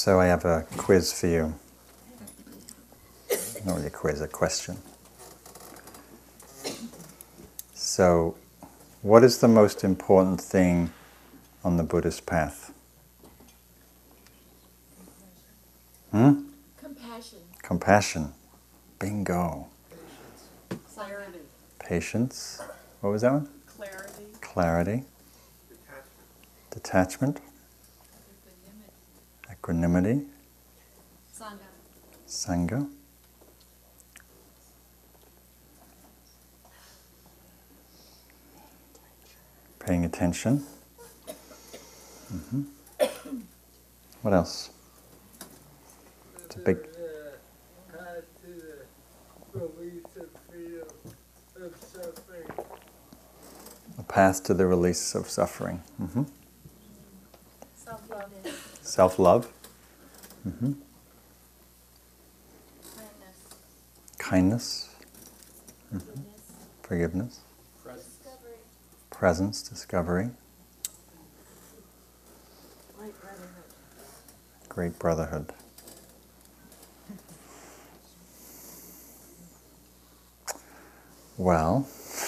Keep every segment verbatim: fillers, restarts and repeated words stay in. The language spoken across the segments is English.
So I have a quiz for you. Not really a quiz, a question. So, what is the most important thing on the Buddhist path? Hmm? Compassion. Compassion. Bingo. Clarity. Patience. What was that one? Clarity. Clarity. Detachment. Detachment. Equanimity. Sangha. Sangha. Paying attention. Mm-hmm. What else? It's a big... The uh, path to the release of freedom of suffering. A path to the release of suffering. Mm-hmm. Self-love. Self-love. Mm-hmm. Kindness. Kindness. Mm-hmm. Forgiveness. Discovery. Presence. Discovery. Great brotherhood. Great brotherhood. Well,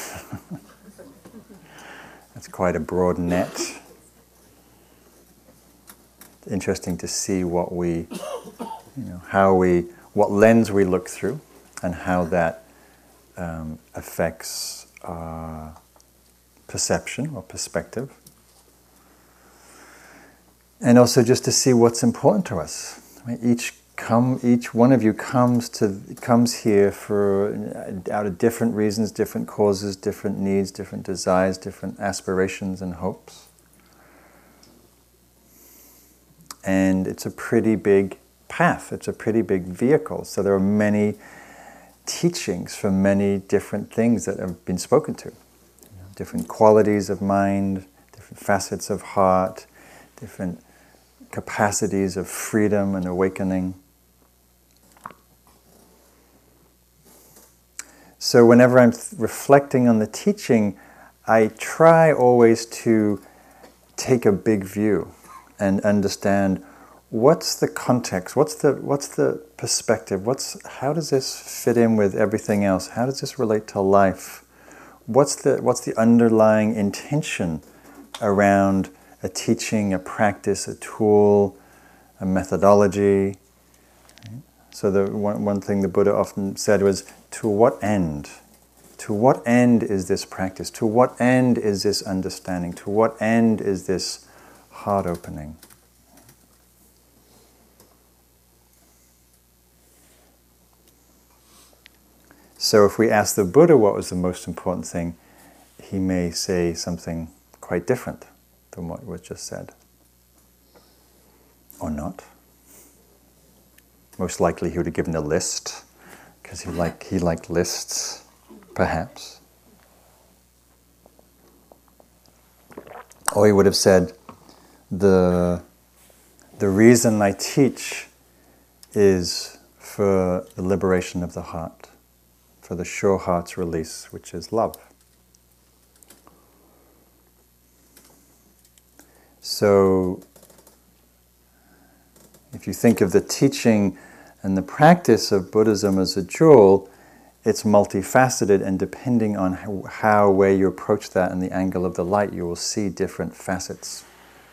that's quite a broad net. Interesting to see what we, you know, how we, what lens we look through, and how that um, affects our perception or perspective. And also just to see what's important to us. Right? Each come, each one of you comes to comes here for out of different reasons, different causes, different needs, different desires, different aspirations and hopes. And it's a pretty big path. It's a pretty big vehicle. So there are many teachings for many different things that have been spoken to. You know, different qualities of mind, different facets of heart, different capacities of freedom and awakening. So whenever I'm th- reflecting on the teaching, I try always to take a big view and understand what's the context, what's the what's the perspective, what's how does this fit in with everything else? How does this relate to life? What's the what's the underlying intention around a teaching, a practice, a tool, a methodology? So the one, one thing the Buddha often said was, to what end? To what end is this practice? To what end is this understanding? To what end is this heart opening? So if we ask the Buddha what was the most important thing, he may say something quite different than what was just said. Or not. Most likely he would have given a list, because he liked, he liked lists, perhaps. Or he would have said, the, the reason I teach is for the liberation of the heart, for the sure heart's release, which is love. So, if you think of the teaching and the practice of Buddhism as a jewel, it's multifaceted, and depending on how, how, where you approach that and the angle of the light, you will see different facets.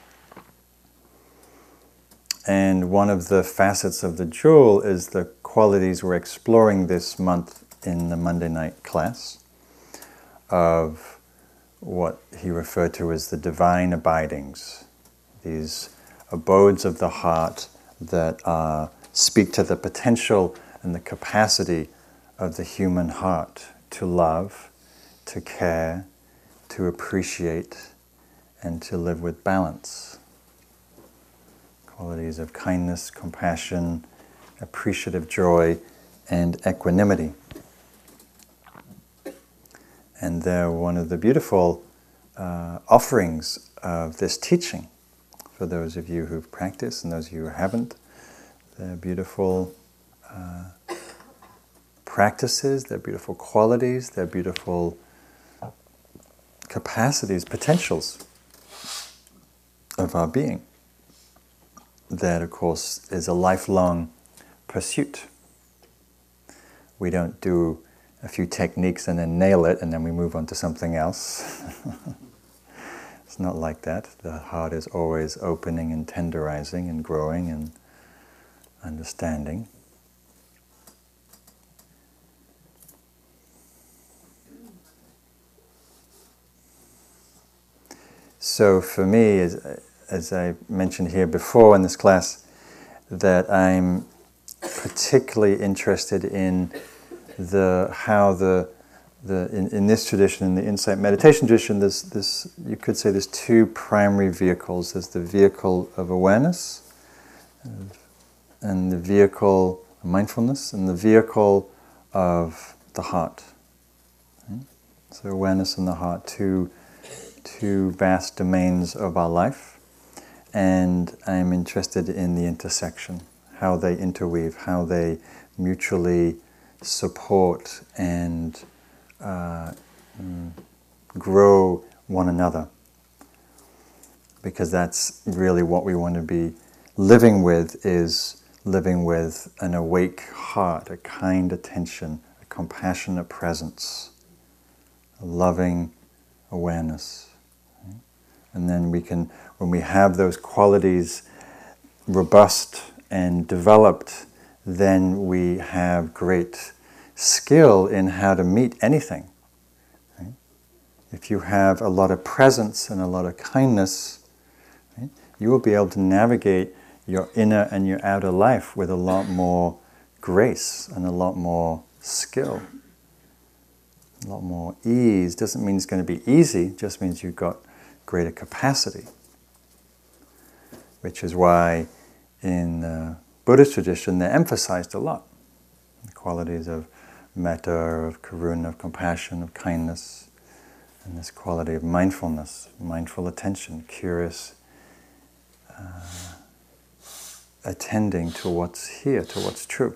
And one of the facets of the jewel is the qualities we're exploring this month in the Monday night class of what he referred to as the divine abidings, these abodes of the heart that uh, speak to the potential and the capacity of the human heart to love, to care, to appreciate, and to live with balance. Qualities of kindness, compassion, appreciative joy, and equanimity. And they're one of the beautiful uh, offerings of this teaching. For those of you who've practiced and those of you who haven't, they're beautiful uh, practices, they're beautiful qualities, they're beautiful capacities, potentials of our being. that, of course, is a lifelong pursuit. We don't do a few techniques and then nail it and then we move on to something else. It's not like that. The heart is always opening and tenderizing and growing and understanding. So for me, as, as I mentioned here before in this class, that I'm particularly interested in the how the the in, in this tradition, in the insight meditation tradition, there's this, you could say there's two primary vehicles. There's the vehicle of awareness and the vehicle of mindfulness and the vehicle of the heart. Right? So awareness and the heart, two two vast domains of our life, and I'm interested in the intersection, how they interweave, how they mutually support and uh, mm, grow one another, because that's really what we want to be living with, is living with an awake heart, a kind attention, a compassionate presence, a loving awareness. And then we can, when we have those qualities robust and developed, then we have great skill in how to meet anything. Right? If you have a lot of presence and a lot of kindness, right, you will be able to navigate your inner and your outer life with a lot more grace and a lot more skill, a lot more ease. Doesn't mean it's going to be easy, just means you've got greater capacity. Which is why in the Buddhist tradition they're emphasized a lot. The qualities of metta, of karuna, of compassion, of kindness, and this quality of mindfulness, mindful attention, curious uh, attending to what's here, to what's true.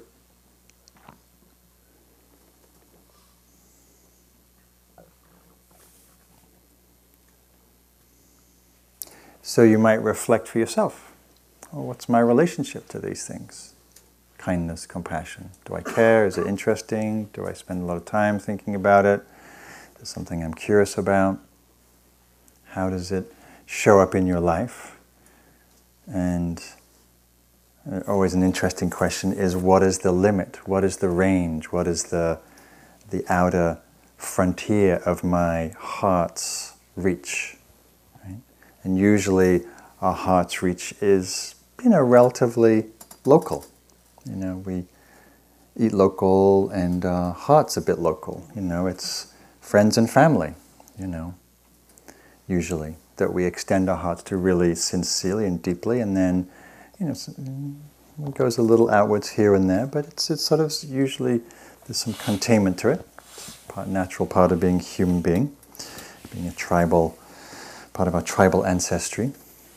So you might reflect for yourself, oh, what's my relationship to these things? Kindness, compassion. Do I care? Is it interesting? Do I spend a lot of time thinking about it? Is it something I'm curious about? How does it show up in your life? And always an interesting question is, what is the limit? What is the range? What is the, the outer frontier of my heart's reach? And usually our heart's reach is, you know, relatively local. You know, we eat local and our heart's a bit local. You know, it's friends and family, you know, usually, that we extend our hearts to really sincerely and deeply, and then, you know, it goes a little outwards here and there, but it's, it's sort of usually, there's some containment to it. It's part, natural part of being a human being, being a tribal part of our tribal ancestry.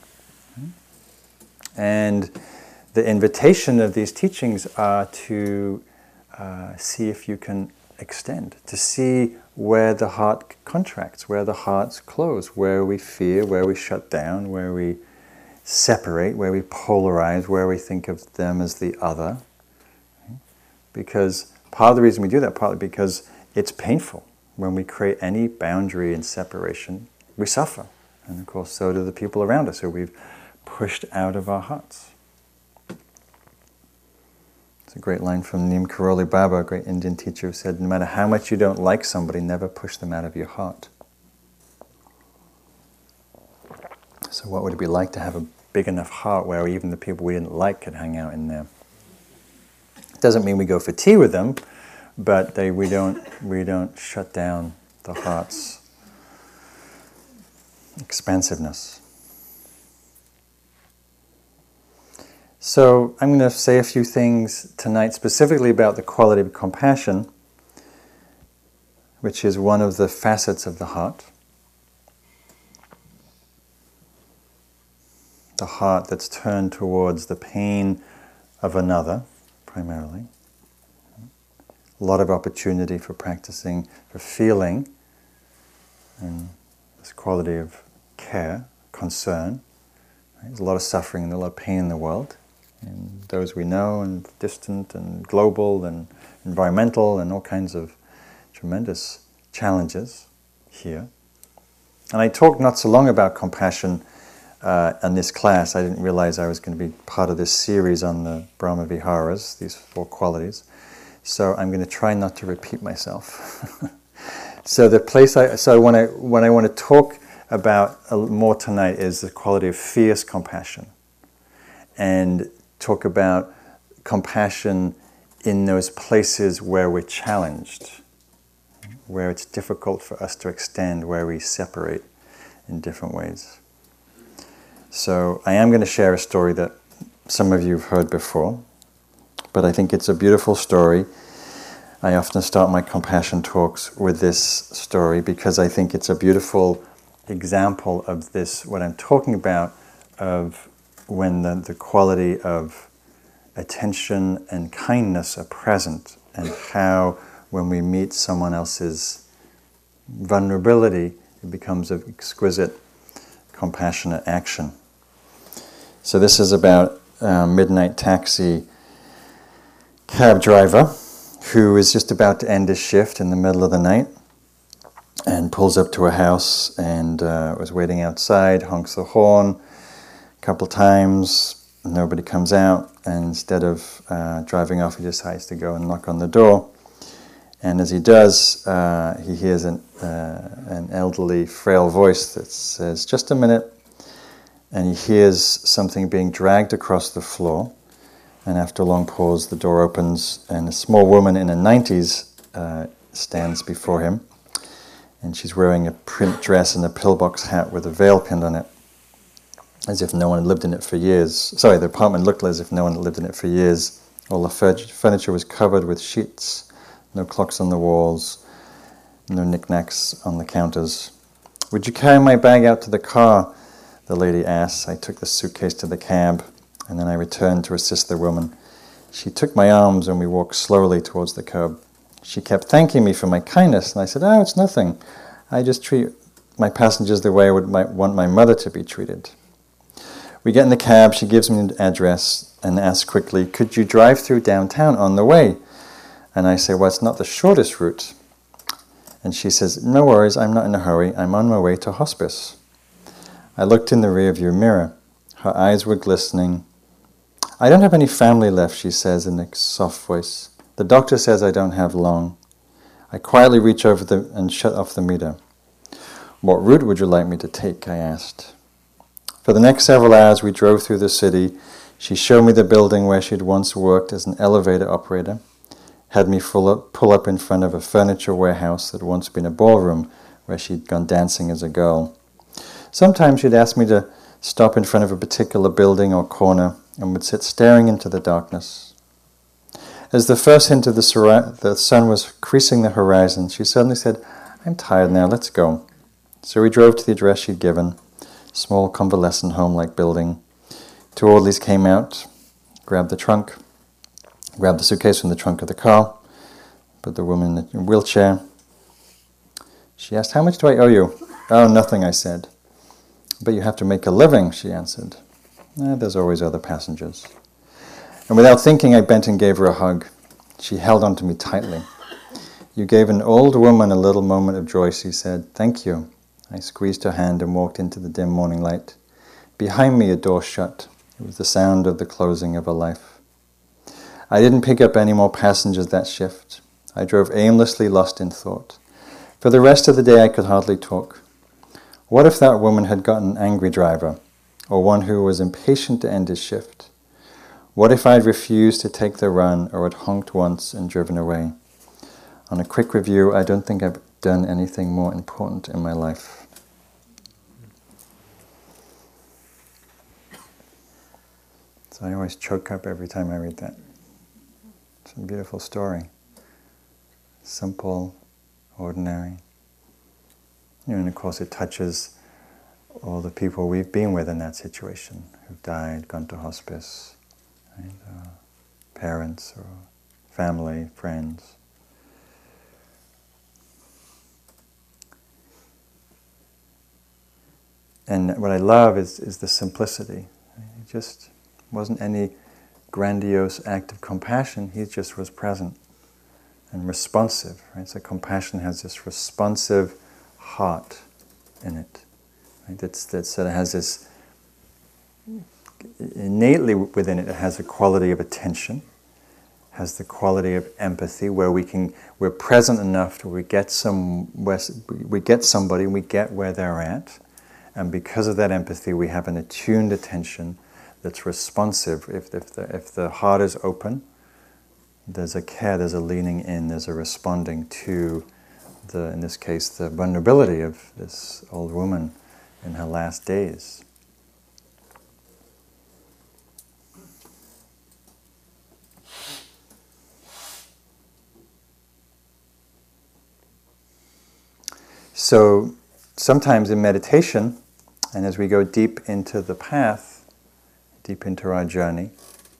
And the invitation of these teachings are to uh, see if you can extend, to see where the heart contracts, where the heart's closed, where we fear, where we shut down, where we separate, where we polarize, where we think of them as the other. Because part of the reason we do that, partly because it's painful. When we create any boundary and separation, we suffer. And of course, so do the people around us who we've pushed out of our hearts. It's a great line from Neem Karoli Baba, a great Indian teacher, who said, no matter how much you don't like somebody, never push them out of your heart. So what would it be like to have a big enough heart where even the people we didn't like could hang out in there? It doesn't mean we go for tea with them, but they, we don't we don't shut down the heart's expansiveness. So I'm going to say a few things tonight specifically about the quality of compassion, which is one of the facets of the heart. The heart that's turned towards the pain of another, primarily. A lot of opportunity for practicing, for feeling, and this quality of care, concern, right? There's a lot of suffering and a lot of pain in the world, and those we know, and distant, and global, and environmental, and all kinds of tremendous challenges here. And I talked not so long about compassion uh, in this class. I didn't realize I was going to be part of this series on the Brahma Viharas, these four qualities. So I'm going to try not to repeat myself. So the place I so when I when I want to talk about uh, more tonight is the quality of fierce compassion, and talk about compassion in those places where we're challenged, where it's difficult for us to extend, where we separate in different ways. So I am going to share a story that some of you have heard before, but I think it's a beautiful story. I often start my compassion talks with this story because I think it's a beautiful example of this, what I'm talking about, of when the, the quality of attention and kindness are present, and how when we meet someone else's vulnerability, it becomes an exquisite, compassionate action. So this is about a midnight taxi cab driver who is just about to end his shift in the middle of the night and pulls up to a house and uh, was waiting outside, honks the horn a couple times, nobody comes out, and instead of uh, driving off, he decides to go and knock on the door. And as he does, uh, he hears an, uh, an elderly, frail voice that says, "Just a minute." And he hears something being dragged across the floor. And after a long pause, the door opens, and a small woman in her nineties uh, stands before him. And she's wearing a print dress and a pillbox hat with a veil pinned on it, as if no one had lived in it for years. Sorry, the apartment looked as if no one had lived in it for years. All the furniture was covered with sheets, no clocks on the walls, no knickknacks on the counters. "Would you carry my bag out to the car?" the lady asked. I took the suitcase to the cab, and then I returned to assist the woman. She took my arms and we walked slowly towards the curb. She kept thanking me for my kindness, and I said, "Oh, it's nothing. I just treat my passengers the way I would might want my mother to be treated." We get in the cab, she gives me an address and asks quickly, "Could you drive through downtown on the way?" And I say, "Well, it's not the shortest route." And she says, "No worries, I'm not in a hurry. I'm on my way to hospice." I looked in the rearview mirror. Her eyes were glistening. "I don't have any family left," she says in a soft voice. "The doctor says I don't have long." I quietly reach over the, and shut off the meter. "What route would you like me to take?" I asked. For the next several hours we drove through the city. She showed me the building where she had once worked as an elevator operator, had me pull up, pull up in front of a furniture warehouse that had once been a ballroom where she'd gone dancing as a girl. Sometimes she'd ask me to stop in front of a particular building or corner and would sit staring into the darkness. As the first hint of the, sur- the sun was creasing the horizon, she suddenly said, "I'm tired now, let's go." So we drove to the address she'd given, small convalescent home-like building. Two orderlies came out, grabbed the trunk, grabbed the suitcase from the trunk of the car, put the woman in a wheelchair. She asked, "How much do I owe you?" "Oh, nothing," I said. "But you have to make a living," she answered. Eh, there's always other passengers. And without thinking, I bent and gave her a hug. She held onto me tightly. "You gave an old woman a little moment of joy," she said. "Thank you." I squeezed her hand and walked into the dim morning light. Behind me, a door shut. It was the sound of the closing of a life. I didn't pick up any more passengers that shift. I drove aimlessly, lost in thought. For the rest of the day, I could hardly talk. What if that woman had got an angry driver, or one who was impatient to end his shift? What if I'd refused to take the run, or had honked once and driven away? On a quick review, I don't think I've done anything more important in my life. So I always choke up every time I read that. It's a beautiful story. Simple, ordinary. You know, and of course it touches all the people we've been with in that situation, who've died, gone to hospice, right? uh, parents or family, friends. And what I love is, is the simplicity, It just wasn't any grandiose act of compassion. He just was present and responsive. Right? So compassion has this responsive heart in it. Right? That's, that sort of has this, innately within it, it has a quality of attention, has the quality of empathy, where we can, we're present enough to we get some, we get somebody, we get where they're at, and because of that empathy, we have an attuned attention that's responsive. If, if the if the heart is open, there's a care, there's a leaning in, there's a responding to the, in this case, the vulnerability of this old woman in her last days. So sometimes in meditation, and as we go deep into the path, deep into our journey,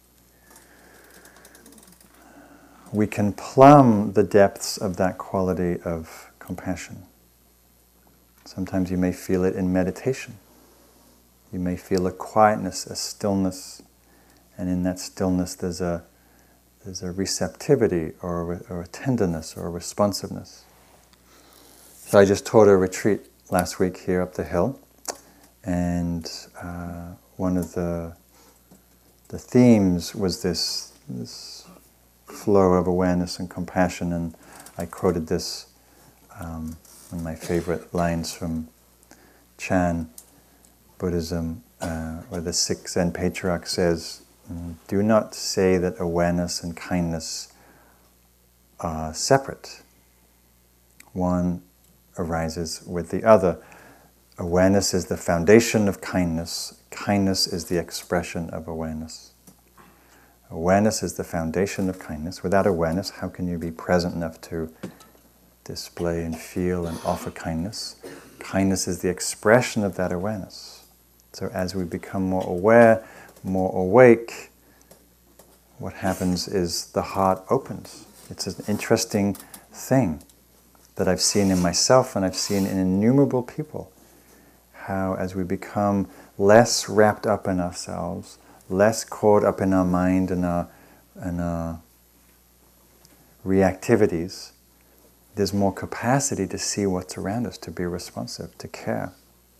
we can plumb the depths of that quality of compassion. Sometimes you may feel it in meditation. You may feel a quietness, a stillness, and in that stillness there's a there's a receptivity or a, or a tenderness or a responsiveness. So I just taught a retreat last week here up the hill, and uh, one of the the themes was this this flow of awareness and compassion, and I quoted this, um, one of my favorite lines from Chan Buddhism, uh, where the sixth Zen patriarch says, "Do not say that awareness and kindness are separate. One arises with the other. Awareness is the foundation of kindness. Kindness is the expression of awareness. Awareness is the foundation of kindness. Without awareness, how can you be present enough to display and feel and offer kindness? Kindness is the expression of that awareness. So as we become more aware, more awake, what happens is the heart opens. It's an interesting thing that I've seen in myself and I've seen in innumerable people. How as we become less wrapped up in ourselves, less caught up in our mind and our, and our reactivities, there's more capacity to see what's around us, to be responsive, to care.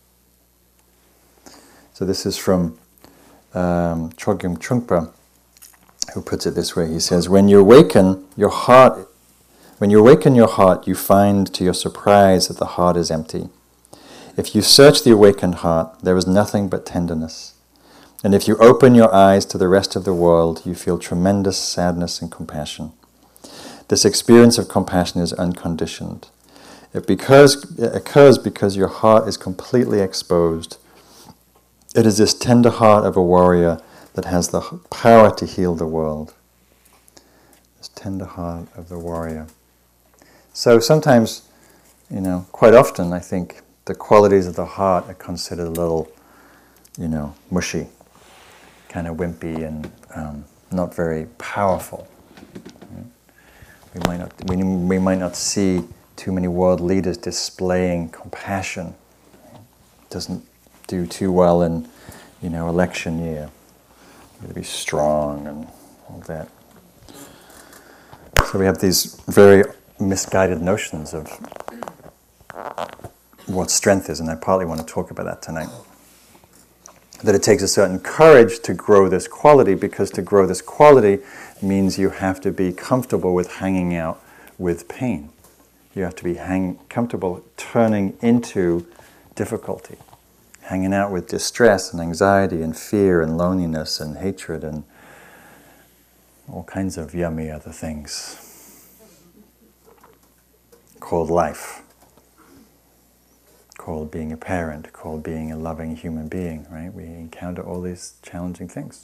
So this is from um, Chogyam Trungpa, who puts it this way. He says, when you awaken your heart When you awaken your heart, you find to your surprise that the heart is empty. If you search the awakened heart, there is nothing but tenderness. And if you open your eyes to the rest of the world, you feel tremendous sadness and compassion. This experience of compassion is unconditioned. It, because, it occurs because your heart is completely exposed. It is this tender heart of a warrior that has the power to heal the world. This tender heart of the warrior. So sometimes, you know, quite often I think the qualities of the heart are considered a little, you know, mushy, kind of wimpy and um, not very powerful. We might not, we, we might not see too many world leaders displaying compassion. It doesn't do too well in, you know, election year. You got to be strong and all that. So we have these very misguided notions of what strength is, and I partly want to talk about that tonight. That it takes a certain courage to grow this quality, because to grow this quality means you have to be comfortable with hanging out with pain. You have to be hang, comfortable turning into difficulty, hanging out with distress and anxiety and fear and loneliness and hatred and all kinds of yummy other things called life, called being a parent, called being a loving human being, right? We encounter all these challenging things.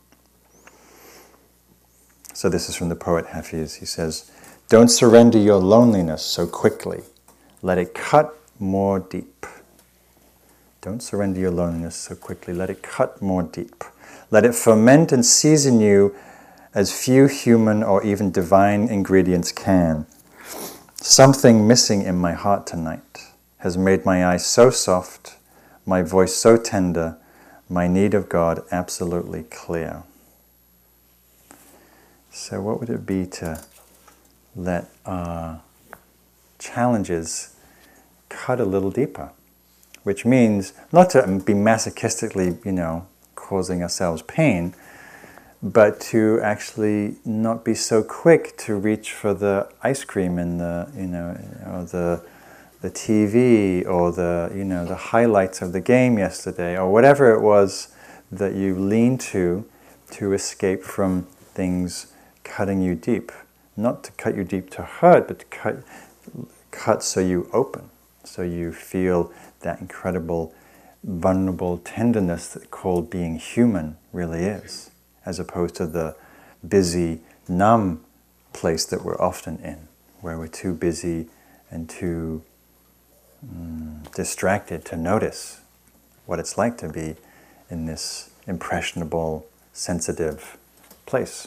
So this is from the poet Hafiz. He says, "Don't surrender your loneliness so quickly. Let it cut more deep." Don't surrender your loneliness so quickly. Let it cut more deep. Let it ferment and season you as few human or even divine ingredients can. Something missing in my heart tonight has made my eyes so soft, my voice so tender, my need of God absolutely clear. So what would it be to let our challenges cut a little deeper? Which means not to be masochistically, you know, causing ourselves pain, but to actually not be so quick to reach for the ice cream and the, you know, or the the T V or the, you know, the highlights of the game yesterday or whatever it was that you lean to to escape from things cutting you deep. Not to cut you deep to hurt, but to cut, cut so you open, so you feel that incredible vulnerable tenderness that called being human really is, as opposed to the busy, numb place that we're often in, where we're too busy and too mm, distracted to notice what it's like to be in this impressionable, sensitive place.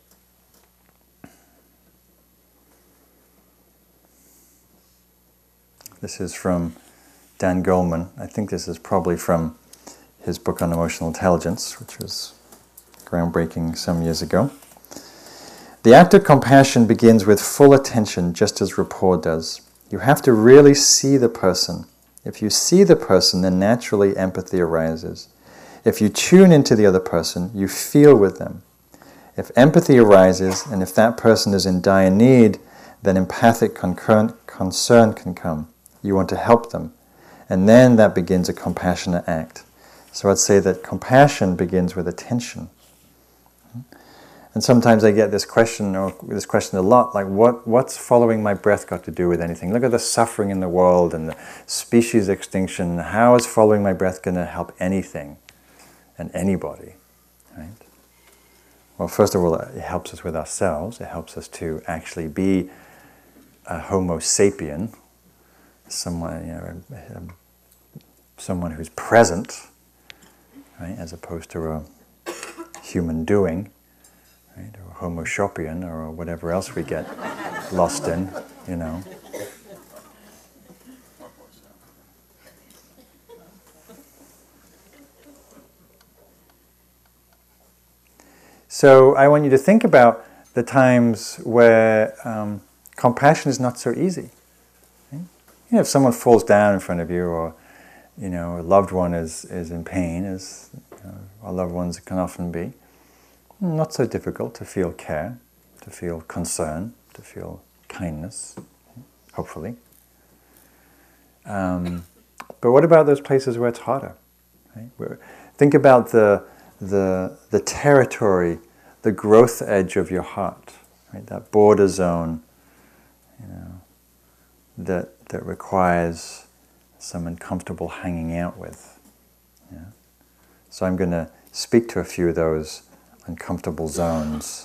This is from Dan Goleman. I think this is probably from his book on emotional intelligence, which was groundbreaking some years ago. The act of compassion begins with full attention, just as rapport does. You have to really see the person. If you see the person, then naturally empathy arises. If you tune into the other person, you feel with them. If empathy arises, and if that person is in dire need, then empathic concurrent concern can come. You want to help them. And then that begins a compassionate act. So I'd say that compassion begins with attention. And sometimes I get this question, or this question a lot, like what, what's following my breath got to do with anything? Look at the suffering in the world and the species extinction. How is following my breath going to help anything and anybody? Right? Well, first of all, it helps us with ourselves. It helps us to actually be a Homo sapien, someone, you know, someone who's present, right, as opposed to a human doing. Right, or Homo sapien, or whatever else we get lost in, you know. So I want you to think about the times where um, compassion is not so easy. Right? You know, if someone falls down in front of you, or you know, a loved one is, is in pain, as you know, our loved ones can often be. Not so difficult to feel care, to feel concern, to feel kindness, hopefully. Um, but what about those places where it's harder? Right? Where, think about the, the, the territory, the growth edge of your heart, right? That border zone, you know, that, that requires some uncomfortable hanging out with. Yeah? So I'm going to speak to a few of those uncomfortable zones.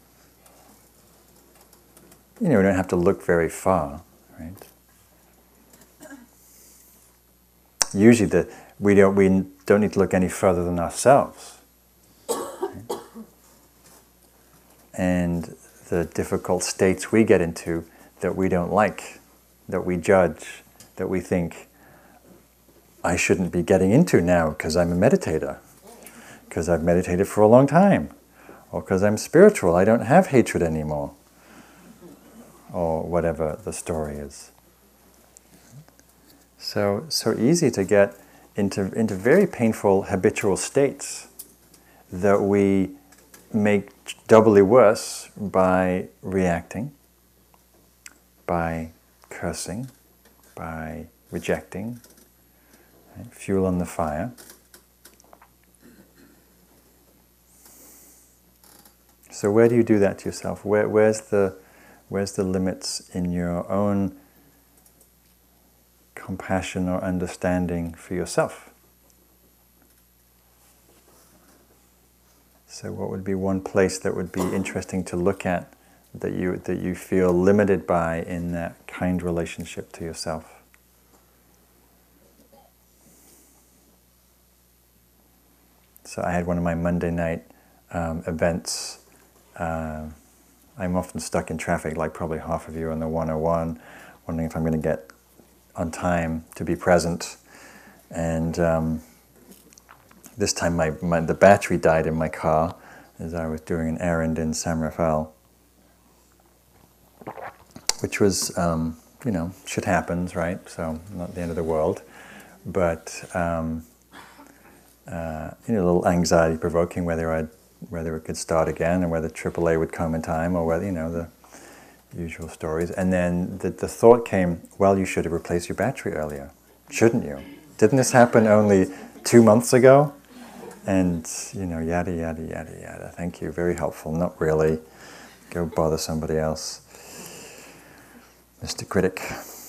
You know, we don't have to look very far, right? Usually, the we don't we don't need to look any further than ourselves. Right? And the difficult states we get into that we don't like, that we judge, that we think I shouldn't be getting into now because I'm a meditator. Because I've meditated for a long time, or because I'm spiritual, I don't have hatred anymore, or whatever the story is. So, so easy to get into, into very painful habitual states that we make doubly worse by reacting, by cursing, by rejecting, right? Fuel on the fire. So where do you do that to yourself? Where, where's the, where's the limits in your own compassion or understanding for yourself? So what would be one place that would be interesting to look at that you, that you feel limited by in that kind relationship to yourself? So I had one of my Monday night um, events. Uh, I'm often stuck in traffic, like probably half of you on the one oh one, wondering if I'm going to get on time to be present. And um, this time my, my the battery died in my car as I was doing an errand in San Rafael, which was, um, you know, shit happens, right? So not the end of the world, but um, uh, you know, a little anxiety provoking whether I'd whether it could start again and whether triple A would come in time, or whether, you know, the usual stories. And then the, the thought came, well, you should have replaced your battery earlier, shouldn't you? Didn't this happen only two months ago? And, you know, yada, yada, yada, yada. Thank you, very helpful. Not really. Go bother somebody else. Mister Critic.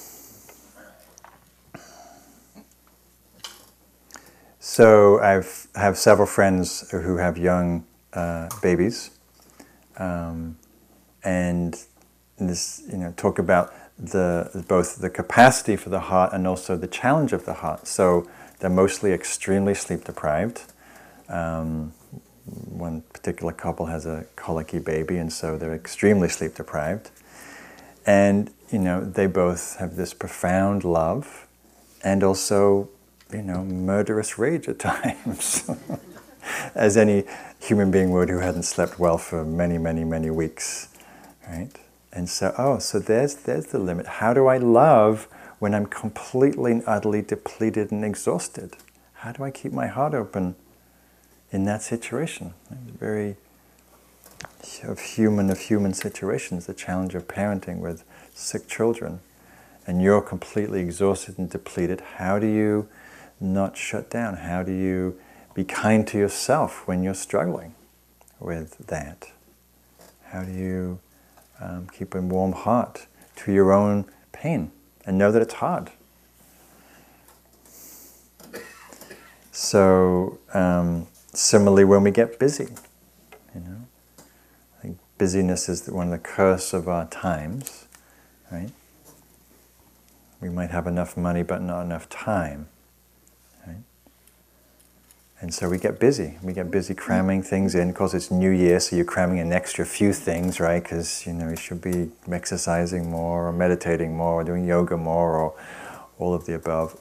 So I've have several friends who have young uh, babies, um, and this, you know, talk about the both the capacity for the heart and also the challenge of the heart. So they're mostly extremely sleep deprived. Um, one particular couple has a colicky baby, and so they're extremely sleep deprived. And you know, they both have this profound love, and also, you know, murderous rage at times, as any human being would who hadn't slept well for many, many, many weeks, right? And so, oh, so there's there's the limit. How do I love when I'm completely and utterly depleted and exhausted? How do I keep my heart open in that situation? It's very of human of human situations, the challenge of parenting with sick children, and you're completely exhausted and depleted. How do you not shut down? How do you be kind to yourself when you're struggling with that? How do you um, keep a warm heart to your own pain and know that it's hard? So um, similarly, when we get busy, you know, I think busyness is one of the curse of our times, right? We might have enough money, but not enough time. Right? And so we get busy. We get busy cramming things in. Of course, it's New Year, so you're cramming an extra few things, right? Because, you know, you should be exercising more, or meditating more, or doing yoga more, or all of the above.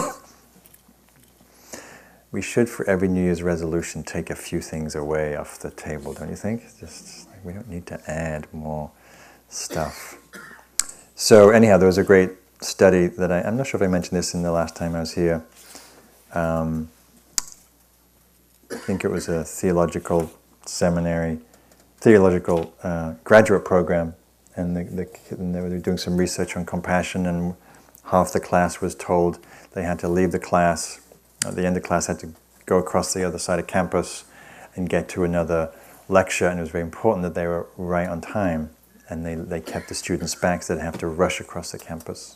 We should, for every New Year's resolution, take a few things away off the table, don't you think? Just like, we don't need to add more stuff. So anyhow, there was a great study that I, I'm not sure if I mentioned this in the last time I was here. Um, I think it was a theological seminary, theological uh, graduate program, and, the, the, and they were doing some research on compassion, and half the class was told they had to leave the class. At the end of the class, had to go across the other side of campus and get to another lecture, and it was very important that they were right on time. And they, they kept the students back so they'd have to rush across the campus.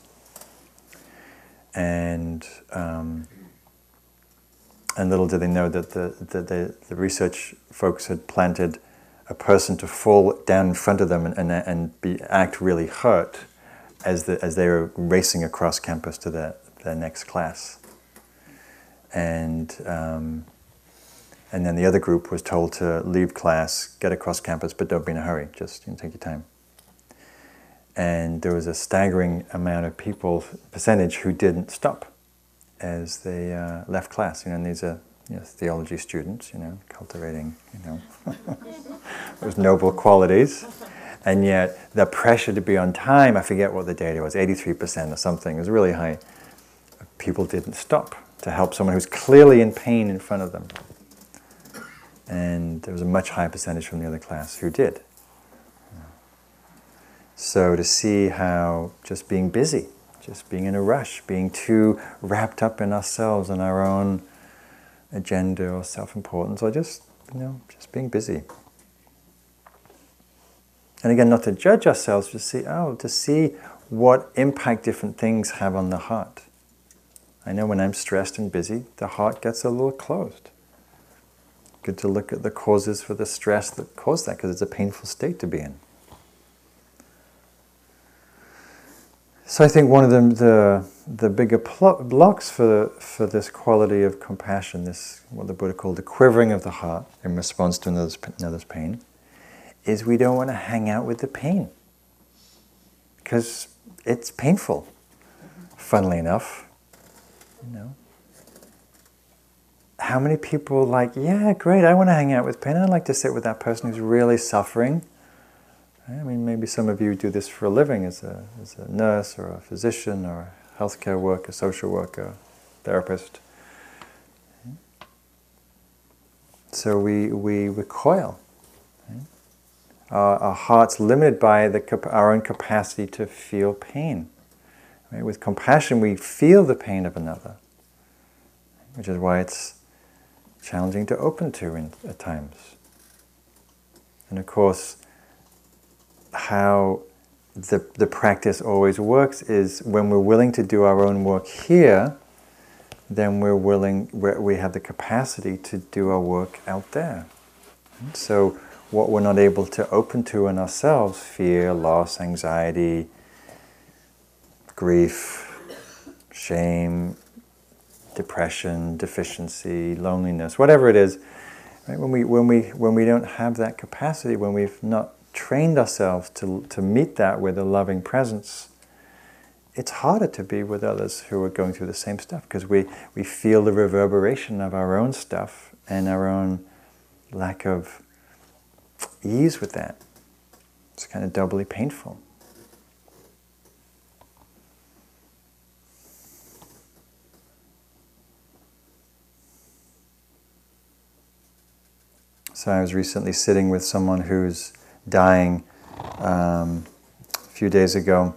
And um, and little did they know that the, the, the, the research folks had planted a person to fall down in front of them and, and, and be, act really hurt as, the, as they were racing across campus to their, their next class. And um, and then the other group was told to leave class, get across campus, but don't be in a hurry, just, you know, take your time. And there was a staggering amount of people, percentage, who didn't stop as they uh, left class. You know, and these are, you know, theology students, you know, cultivating, you know, those noble qualities. And yet the pressure to be on time, I forget what the data was, eighty-three percent or something, it was really high. People didn't stop to help someone who's clearly in pain in front of them. And there was a much higher percentage from the other class who did. So to see how just being busy, just being in a rush, being too wrapped up in ourselves and our own agenda or self-importance, or just, you know, just being busy. And again, not to judge ourselves, just see, oh, to see what impact different things have on the heart. I know when I'm stressed and busy, the heart gets a little closed. Good to look at the causes for the stress that caused that, because it's a painful state to be in. So I think one of the the, the bigger pl- blocks for for this quality of compassion, this what the Buddha called the quivering of the heart in response to another's, another's pain, is we don't want to hang out with the pain, because it's painful. Funnily enough, you know, how many people like, yeah, great, I want to hang out with pain. I'd like to sit with that person who's really suffering. I mean, maybe some of you do this for a living as a, as a nurse or a physician or a healthcare worker, social worker, therapist. So we, we recoil. Our, our heart's limited by the, our own capacity to feel pain. Right? With compassion, we feel the pain of another, which is why it's challenging to open to in, at times. And of course, how the, the practice always works is when we're willing to do our own work here, then we're willing, we're, we have the capacity to do our work out there. So what we're not able to open to in ourselves, fear, loss, anxiety, grief, shame, depression, deficiency, loneliness, whatever it is, right? When we when we when we don't have that capacity, when we've not trained ourselves to to meet that with a loving presence, it's harder to be with others who are going through the same stuff because we, we feel the reverberation of our own stuff and our own lack of ease with that. It's kind of doubly painful. So I was recently sitting with someone who's dying um, a few days ago,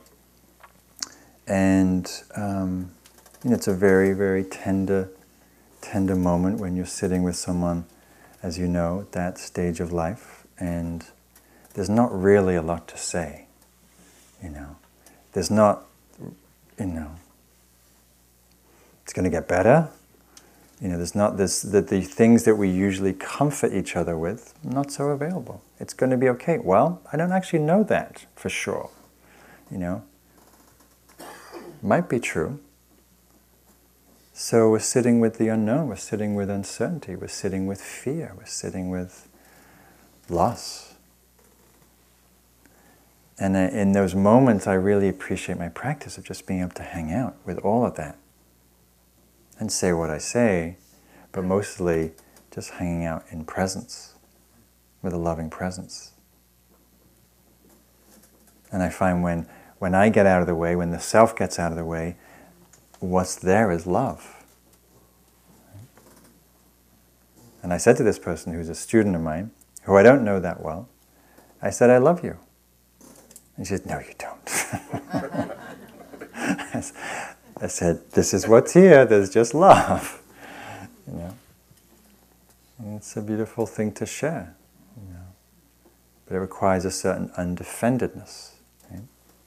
and um, you know, it's a very, very tender, tender moment when you're sitting with someone, as you know, at that stage of life, and there's not really a lot to say. You know, there's not, you know, it's going to get better. You know, there's not this, the, the things that we usually comfort each other with, not so available. It's going to be okay. Well, I don't actually know that for sure. You know, might be true. So we're sitting with the unknown, we're sitting with uncertainty, we're sitting with fear, we're sitting with loss. And in those moments, I really appreciate my practice of just being able to hang out with all of that. And say what I say, but mostly just hanging out in presence, with a loving presence. And I find when, when I get out of the way, when the self gets out of the way, what's there is love. And I said to this person who's a student of mine, who I don't know that well, I said, I love you. And she said, no, you don't. I said, this is what's here, there's just love. You know? And it's a beautiful thing to share. You know? But it requires a certain undefendedness. Right?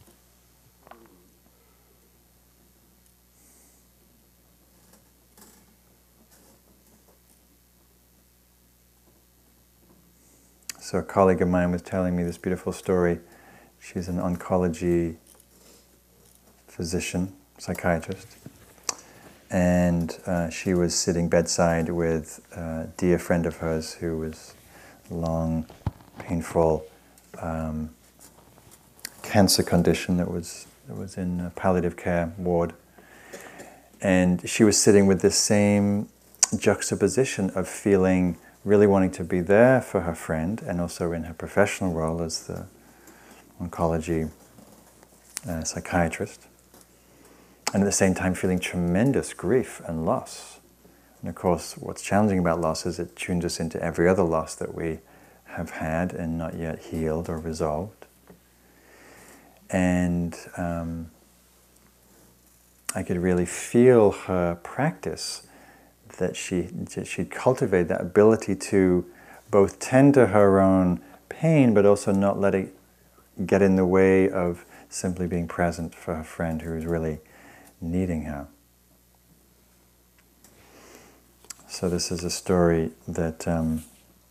So a colleague of mine was telling me this beautiful story. She's an oncology physician, psychiatrist, and uh, she was sitting bedside with a dear friend of hers who was long, painful um, cancer condition that was that was in a palliative care ward, and she was sitting with this same juxtaposition of feeling really wanting to be there for her friend, and also in her professional role as the oncology uh, psychiatrist. And at the same time feeling tremendous grief and loss. And of course, what's challenging about loss is it tunes us into every other loss that we have had and not yet healed or resolved. And um, I could really feel her practice, that she that she'd cultivate that ability to both tend to her own pain, but also not let it get in the way of simply being present for her friend who is really needing her. So this is a story that um,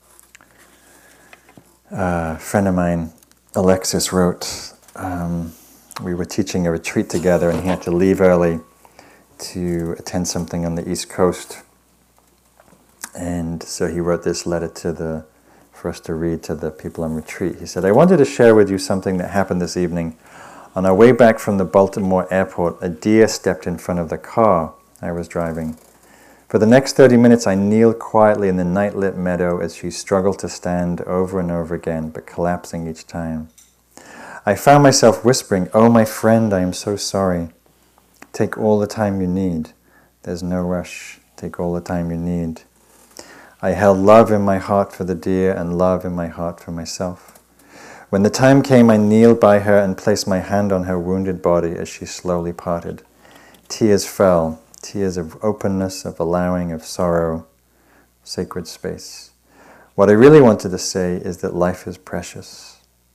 a friend of mine, Alexis, wrote. Um, we were teaching a retreat together and he had to leave early to attend something on the East Coast. And so he wrote this letter to the, for us to read to the people on retreat. He said, I wanted to share with you something that happened this evening. On our way back from the Baltimore airport, a deer stepped in front of the car I was driving. For the next thirty minutes, I kneeled quietly in the night-lit meadow as she struggled to stand over and over again, but collapsing each time. I found myself whispering, "Oh, my friend, I am so sorry. Take all the time you need. There's no rush. Take all the time you need." I held love in my heart for the deer and love in my heart for myself. When the time came, I kneeled by her and placed my hand on her wounded body as she slowly parted. Tears fell, tears of openness, of allowing, of sorrow, sacred space. What I really wanted to say is that life is precious.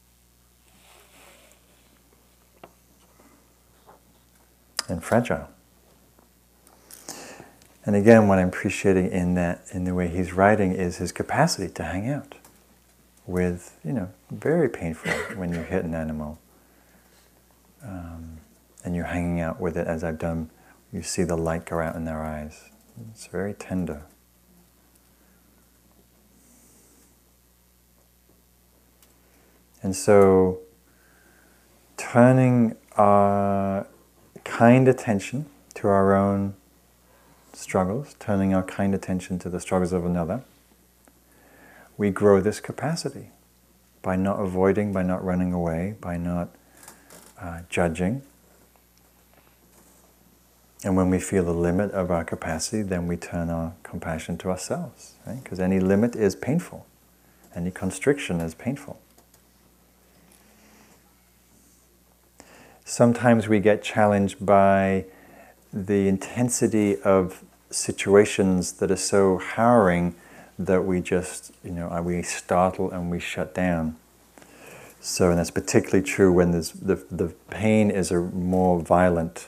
And fragile. And again, what I'm appreciating in that, in the way he's writing, is his capacity to hang out with, you know, very painful when you hit an animal. Um, and you're hanging out with it, as I've done. You see the light go out in their eyes. It's very tender. And so, turning our kind attention to our own struggles, turning our kind attention to the struggles of another, we grow this capacity by not avoiding, by not running away, by not uh, judging. And when we feel the limit of our capacity, then we turn our compassion to ourselves, right? Because any limit is painful. Any constriction is painful. Sometimes we get challenged by the intensity of situations that are so harrowing that we just, you know, we startle and we shut down. So, and that's particularly true when there's, the, the pain is a more violent,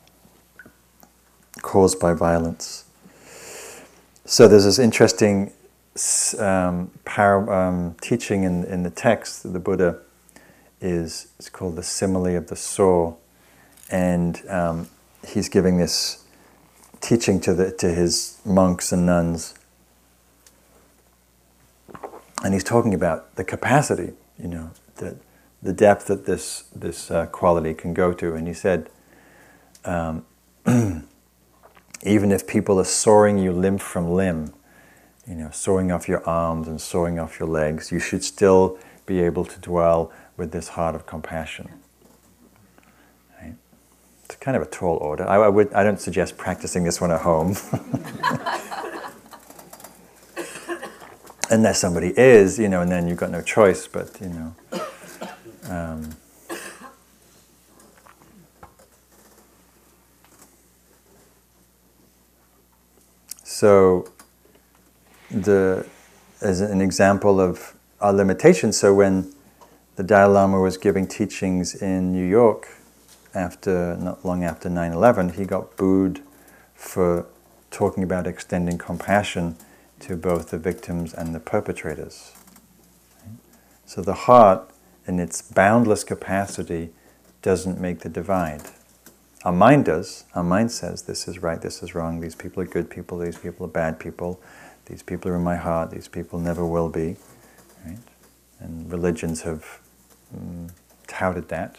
caused by violence. So there's this interesting um, par- um, teaching in, in the text that the Buddha is, it's called the simile of the saw, and um, he's giving this teaching to the to his monks and nuns, and he's talking about the capacity, you know, the the depth that this this uh, quality can go to. And he said, um, even if people are sawing you limb from limb, you know, sawing off your arms and sawing off your legs, you should still be able to dwell with this heart of compassion. Right? It's kind of a tall order. I, I would. I don't suggest practicing this one at home, unless somebody is, you know, and then you've got no choice. But you know, um, so the as an example of our limitations. So when the Dalai Lama was giving teachings in New York after, not long after nine eleven, he got booed for talking about extending compassion to both the victims and the perpetrators. So the heart, in its boundless capacity, doesn't make the divide. Our mind does. Our mind says, this is right, this is wrong, these people are good people, these people are bad people, these people are in my heart, these people never will be. Right? And religions have um, touted that.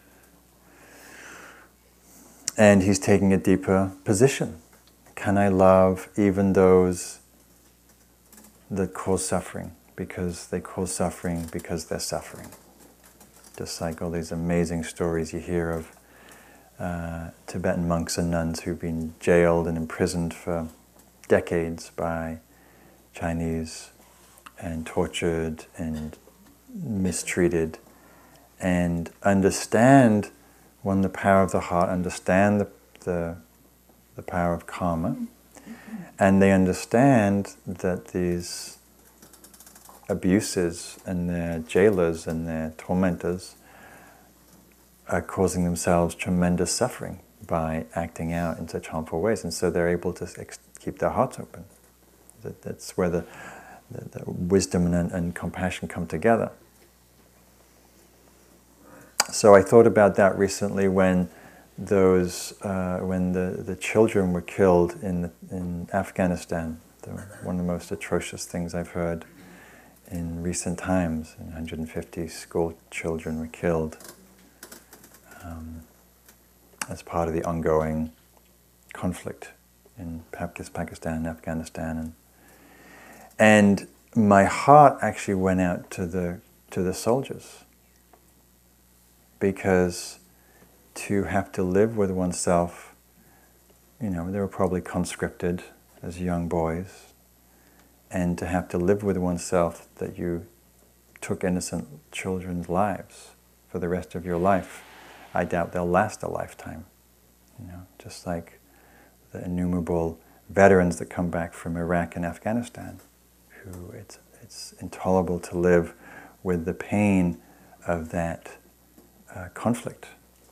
And he's taking a deeper position. Can I love even those that cause suffering? Because they cause suffering because they're suffering. Just like all these amazing stories you hear of uh, Tibetan monks and nuns who've been jailed and imprisoned for decades by Chinese and tortured and mistreated, and understand, one, the power of the heart, understand the, the, the power of karma, and they understand that these abuses and their jailers and their tormentors are causing themselves tremendous suffering by acting out in such harmful ways, and so they're able to ex- keep their hearts open. That, that's where the The, the wisdom and, and compassion come together. So I thought about that recently when those uh, when the, the children were killed in the, in Afghanistan. The, one of the most atrocious things I've heard in recent times. one hundred fifty school children were killed um, as part of the ongoing conflict in Pakistan and Afghanistan, and and my heart actually went out to the to the soldiers, because to have to live with oneself, you know, they were probably conscripted as young boys, and to have to live with oneself that you took innocent children's lives for the rest of your life, I doubt they'll last a lifetime. You know, just like the innumerable veterans that come back from Iraq and Afghanistan, who it's it's intolerable to live with the pain of that uh, conflict.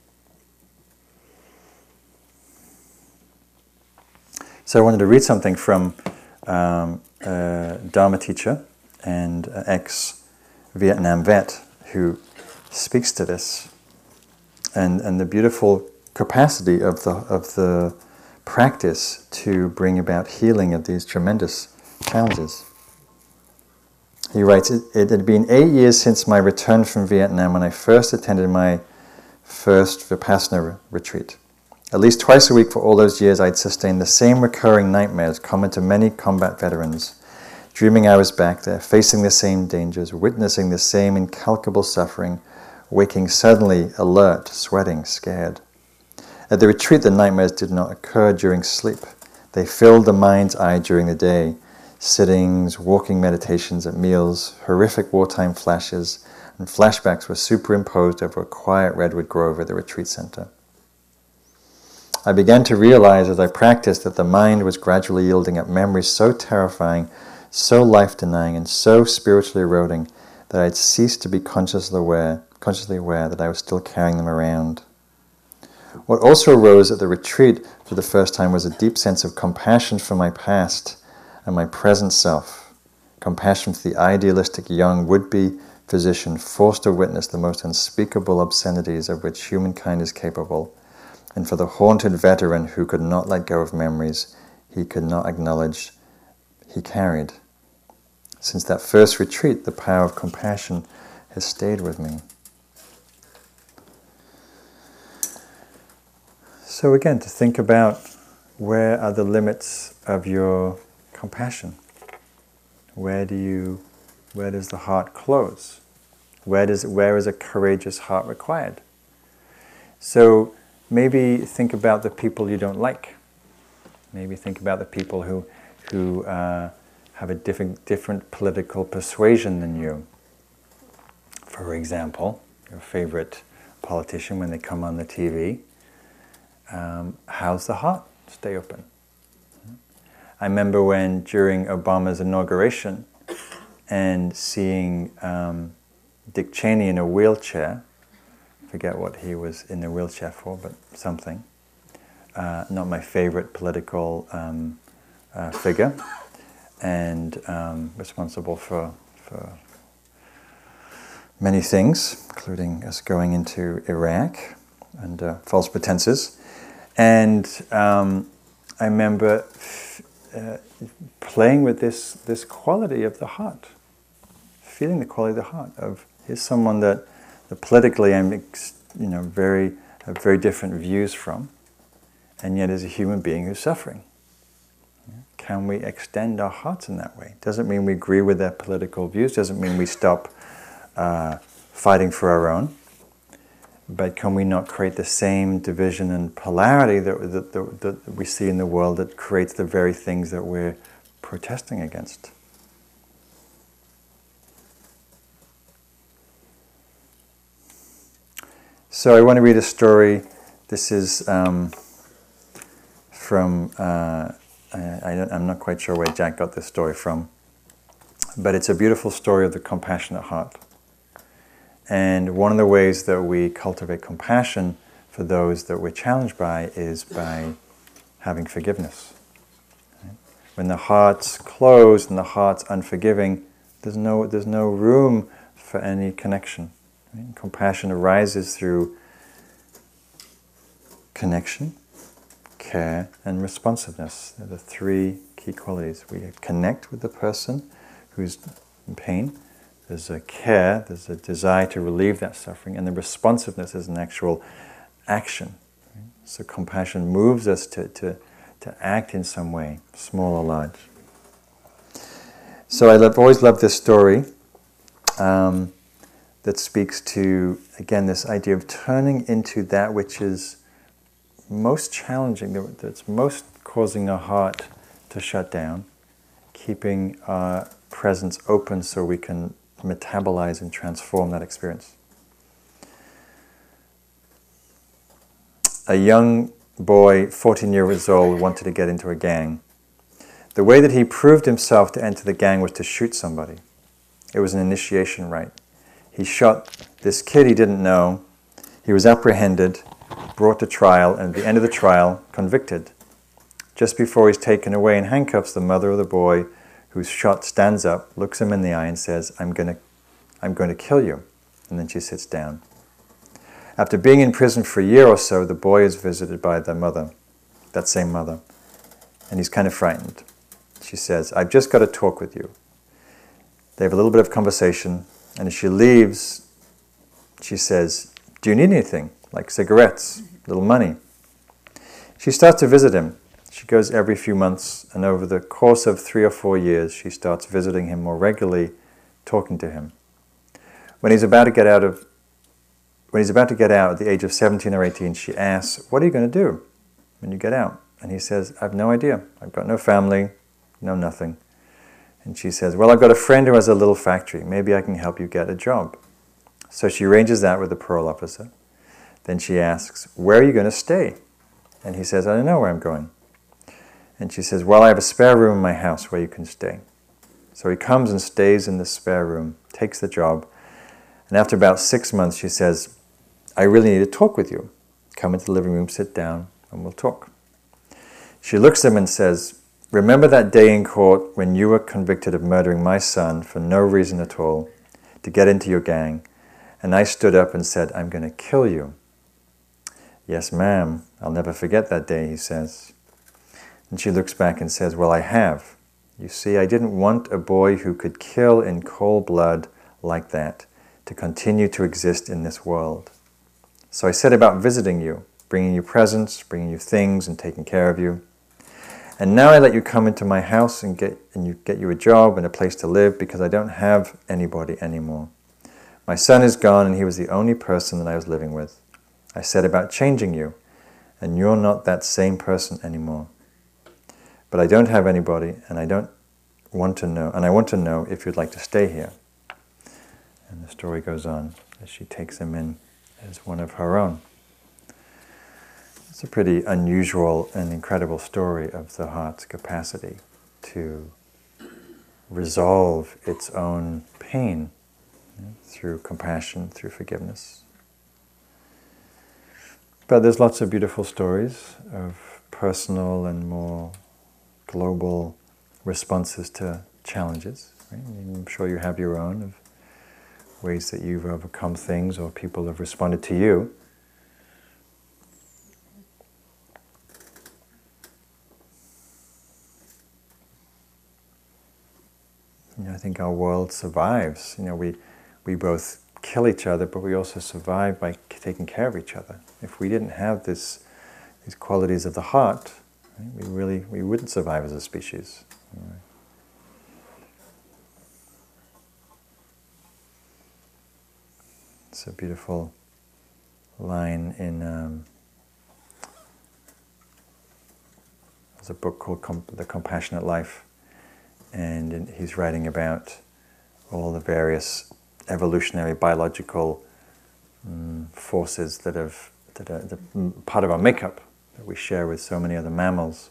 So I wanted to read something from um, a Dharma teacher and uh, ex-Vietnam vet who speaks to this, and and the beautiful capacity of the of the practice to bring about healing of these tremendous challenges. He writes, it, it had been eight years since my return from Vietnam when I first attended my first Vipassana retreat. At least twice a week for all those years I'd sustained the same recurring nightmares common to many combat veterans, dreaming I was back there, facing the same dangers, witnessing the same incalculable suffering, waking suddenly, alert, sweating, scared. At the retreat, the nightmares did not occur during sleep. They filled the mind's eye during the day. Sittings, walking meditations at meals, horrific wartime flashes, and flashbacks were superimposed over a quiet redwood grove at the retreat center. I began to realize as I practiced that the mind was gradually yielding up memories so terrifying, so life-denying, and so spiritually eroding that I had ceased to be consciously aware, consciously aware that I was still carrying them around. What also arose at the retreat for the first time was a deep sense of compassion for my past and my present self, compassion for the idealistic young would-be physician forced to witness the most unspeakable obscenities of which humankind is capable, and for the haunted veteran who could not let go of memories he could not acknowledge he carried. Since that first retreat, the power of compassion has stayed with me. So again, to think about where are the limits of your compassion? Where do you, where does the heart close? Where does, where is a courageous heart required? So maybe think about the people you don't like. Maybe think about the people who, who uh, have a different, different political persuasion than you. For example, your favorite politician when they come on the T V. Um, how's the heart stay open? I remember when during Obama's inauguration and seeing um, Dick Cheney in a wheelchair, forget what he was in the wheelchair for, but something, uh, not my favorite political um, uh, figure, and um, responsible for, for many things, including us going into Iraq under false pretenses. And um, I remember uh, playing with this this quality of the heart, feeling the quality of the heart of here's someone that, that politically I'm you know very have very different views from, and yet is a human being who's suffering. Can we extend our hearts in that way? Doesn't mean we agree with their political views. Doesn't mean we stop uh, fighting for our own. But can we not create the same division and polarity that, that, that, that we see in the world that creates the very things that we're protesting against? So I want to read a story. This is um, from, uh, I, I don't, I'm not quite sure where Jack got this story from, but it's a beautiful story of the compassionate heart. And one of the ways that we cultivate compassion for those that we're challenged by is by having forgiveness. When the heart's closed and the heart's unforgiving, there's no there's no room for any connection. Compassion arises through connection, care, and responsiveness. They're the three key qualities. We connect with the person who's in pain. There's a care, there's a desire to relieve that suffering, and the responsiveness is an actual action. So compassion moves us to, to, to act in some way, small or large. So I love, always loved this story um, that speaks to, again, this idea of turning into that which is most challenging, that's most causing our heart to shut down, keeping our presence open so we can metabolize and transform that experience. A young boy, fourteen years old, wanted to get into a gang. The way that he proved himself to enter the gang was to shoot somebody. It was an initiation rite. He shot this kid he didn't know. He was apprehended, brought to trial, and at the end of the trial, convicted. Just before he's taken away in handcuffs, the mother of the boy who's shot stands up, looks him in the eye and says, I'm going to, I'm going to kill you. And then she sits down. After being in prison for a year or so, the boy is visited by the mother, that same mother, and he's kind of frightened. She says, I've just got to talk with you. They have a little bit of conversation, and as she leaves, she says, do you need anything, like cigarettes, little money? She starts to visit him. She goes every few months, and over the course of three or four years, she starts visiting him more regularly, talking to him. When he's about to get out of, when he's about to get out at the age of seventeen or eighteen, she asks, what are you going to do when you get out? And he says, I have no idea. I've got no family, no nothing. And she says, well, I've got a friend who has a little factory. Maybe I can help you get a job. So she arranges that with the parole officer. Then she asks, where are you going to stay? And he says, I don't know where I'm going. And she says, well, I have a spare room in my house where you can stay. So he comes and stays in the spare room, takes the job. And after about six months, she says, I really need to talk with you. Come into the living room, sit down, and we'll talk. She looks at him and says, remember that day in court when you were convicted of murdering my son for no reason at all, to get into your gang, and I stood up and said, I'm going to kill you. Yes, ma'am, I'll never forget that day, he says. And she looks back and says, well, I have. You see, I didn't want a boy who could kill in cold blood like that to continue to exist in this world. So I set about visiting you, bringing you presents, bringing you things, and taking care of you. And now I let you come into my house and get and you get you a job and a place to live because I don't have anybody anymore. My son is gone and he was the only person that I was living with. I set about changing you, and you're not that same person anymore. But I don't have anybody, and I don't want to know, and I want to know if you'd like to stay here. And the story goes on as she takes him in as one of her own. It's a pretty unusual and incredible story of the heart's capacity to resolve its own pain, you know, through compassion, through forgiveness. But there's lots of beautiful stories of personal and more global responses to challenges. Right? I'm sure you have your own of ways that you've overcome things or people have responded to you. You know, I think our world survives. You know, we we both kill each other, but we also survive by taking care of each other. If we didn't have this, these qualities of the heart, right, we really we wouldn't survive as a species. Right? It's a beautiful line in um, there's a book called Com- The Compassionate Life, and in, he's writing about all the various evolutionary biological um, forces that have that are the, part of our makeup that we share with so many other mammals.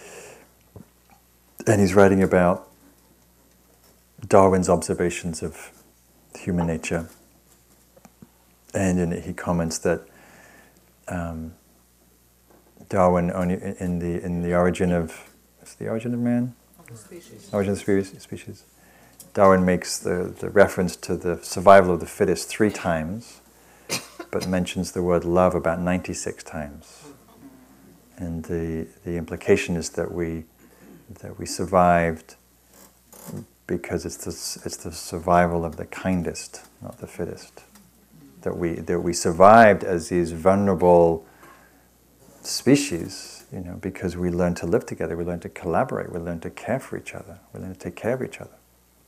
And he's writing about Darwin's observations of human nature. And in it he comments that um, Darwin only in the in the origin of what's the origin of man? Species. Origin of the species. Darwin makes the, the reference to the survival of the fittest three times, but mentions the word love about ninety-six times. And the the implication is that we that we survived because it's the it's the survival of the kindest, not the fittest. That we that we survived as these vulnerable species, you know, because we learn to live together, we learn to collaborate, we learn to care for each other, we learn to take care of each other.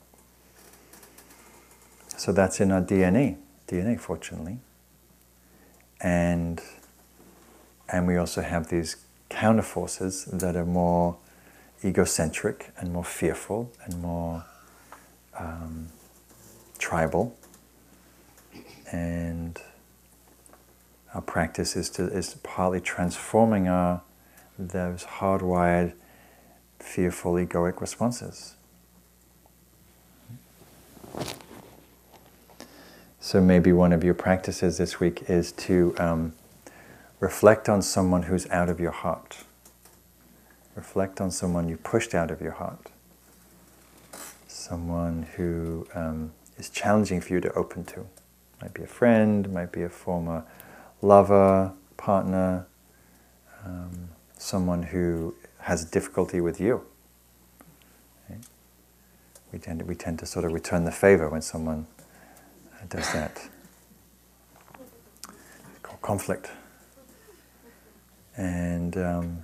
So that's in our D N A, D N A, fortunately. And and we also have these counterforces that are more egocentric and more fearful and more um, tribal. And our practice is to is partly transforming our those hardwired, fearful, egoic responses. So maybe one of your practices this week is to um, reflect on someone who's out of your heart. Reflect on someone you pushed out of your heart. Someone who um, is challenging for you to open to. Might be a friend, might be a former lover, partner, um, someone who has difficulty with you. Okay? We tend to, we tend to sort of return the favor when someone does that. It's called conflict. And um,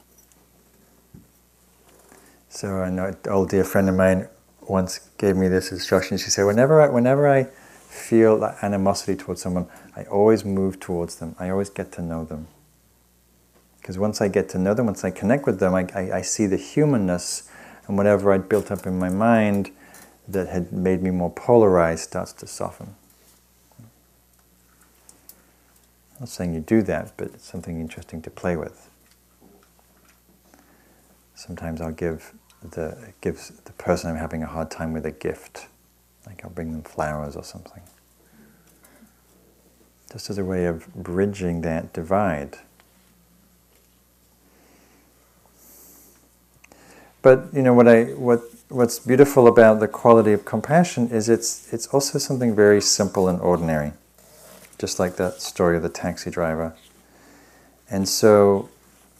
so I know an old dear friend of mine once gave me this instruction. She said, whenever I, whenever I feel that animosity towards someone, I always move towards them. I always get to know them. Because once I get to know them, once I connect with them, I, I, I see the humanness, and whatever I'd built up in my mind that had made me more polarized starts to soften. I'm not saying you do that, but it's something interesting to play with. Sometimes I'll give the gives the person I'm having a hard time with a gift. Like I'll bring them flowers or something. Just as a way of bridging that divide. But you know what I what what's beautiful about the quality of compassion is it's it's also something very simple and ordinary. Just like that story of the taxi driver. And so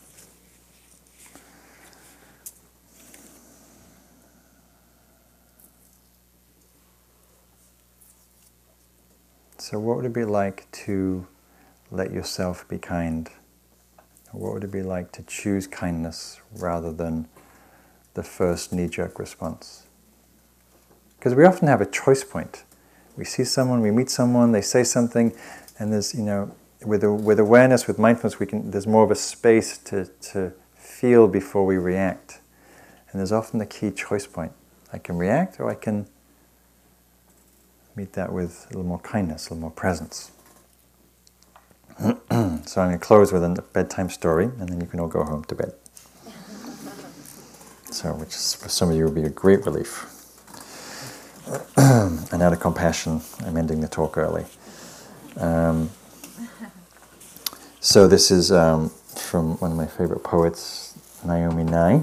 So what would it be like to let yourself be kind? What would it be like to choose kindness rather than the first knee-jerk response? Because we often have a choice point. We see someone, we meet someone, they say something, and there's, you know, with with awareness, with mindfulness, we can. There's more of a space to to feel before we react, and there's often the key choice point. I can react, or I can meet that with a little more kindness, a little more presence. So I'm going to close with a bedtime story, and then you can all go home to bed. So, which is, for some of you will be a great relief. And out of compassion, I'm ending the talk early. Um, so this is um, from one of my favorite poets, Naomi Nye.